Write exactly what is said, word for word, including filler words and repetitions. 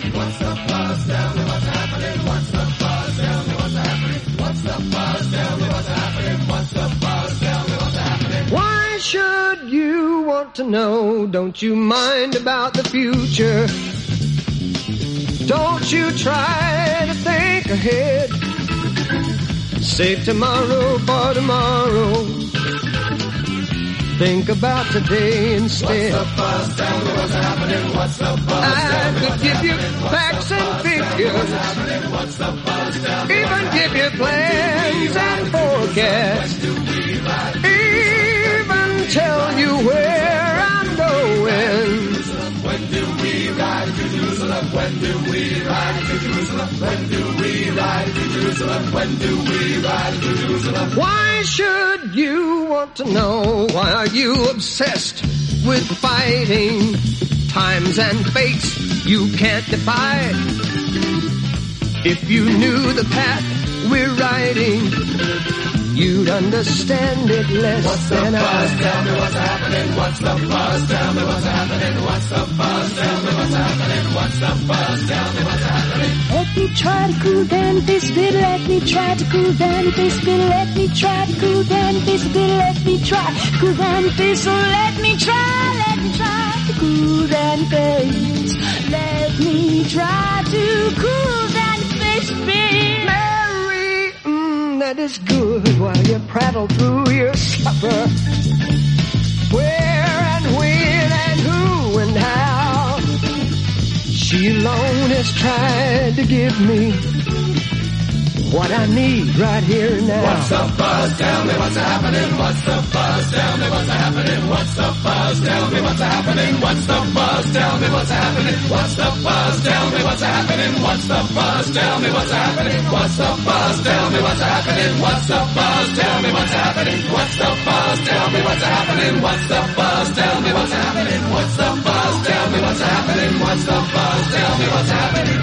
happening? What's the buzz? Tell me what's happening? What's the buzz? Tell me what's happening? What's the buzz? Tell me what's happening? What's the buzz? Tell me what's happening? Why should you want to know? Don't you mind about the future? Don't you try to think ahead. Save tomorrow for tomorrow. Think about today instead. What's the buzz? Tell me what's happening. What's the buzz? I could give you facts and figures. What's the buzz? Tell me even give you plans and forecasts. Even tell you where I'm going. When do we ride to Jerusalem? When do we ride to Jerusalem? When do we ride to Jerusalem? When do we ride to Jerusalem? Why should you want to know? Why are you obsessed with fighting times and fates you can't defy? If you knew the path we're riding, you'd understand it less what's than I. What's the buzz? Tell me what's happening. What's the buzz? Tell me what's happening. What's the buzz? Tell me what's happening. What's the buzz? Tell me what's happening. Let me try to cool down this bit. Let me try to cool down this bit. Let me try to cool down this bit. Let me try to cool down this. So let me try. Let me try to cool down this. Let me try to cool down this bit. That is good while you prattle through your supper. Where and when and who and how. She alone has tried to give me what I need right here and now. What's the buzz? Tell me what's happening. What's the buzz? Tell me what's happening. What's the buzz? Tell me what's happening. What's the buzz? Tell me what's happening. What's the buzz? Tell me what's happening. What's the buzz? Tell me what's happening. What's the buzz? Tell me what's happening. What's the buzz? Tell me what's happening. What's the buzz? Tell me what's happening. What's the buzz? Tell me what's happening. What's the buzz? Tell me what's happening. What's the buzz? Tell me what's happening.